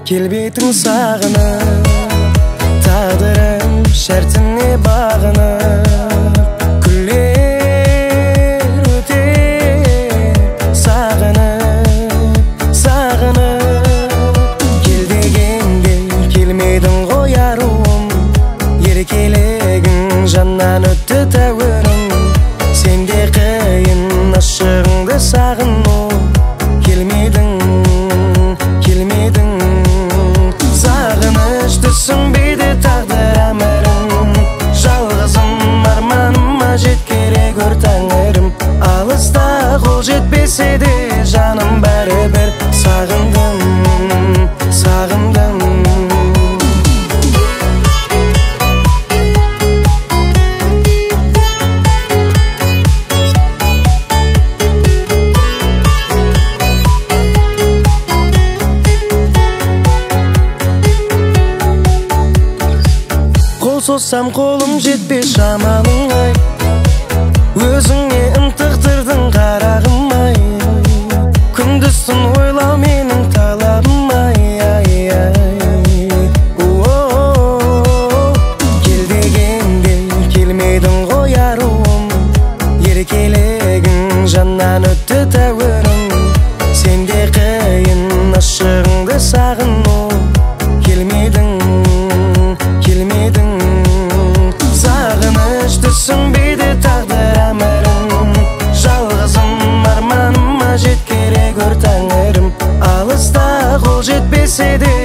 келбетің сағынып, тағдырым шәртіне бағынып, күлер өтер сағынып, сағынып. Кел дегенде келмедің ғой аруым, еркелігің жаннан өтті тәуірім. Сенде қиын ашығыңды сағыну, келмедің, келмедің. Сағыныш түсінбейді тағдыр әмірін, жалғызым арманыма жеткере гөр тәңірім. Алыста қол жетпесе де жаным бәрібір сағындым, сағындым. Соссам қолым жетпес шамалың ай, өзіңе ынтықтырдың қарағым ай. Күндіз-түн ойлау менің талабым ай, ай, ай. Кел дегенде келмедің ғой аруым, еркелігің жаннан өтті тәуірім. Сенде қиын ашығыңды сағыну, келмедің, келмедің. Түсінбейді тағдыр әмірін, жалғызым арманыма жеткере гөр тәңірім. Алыста қол жетпесе де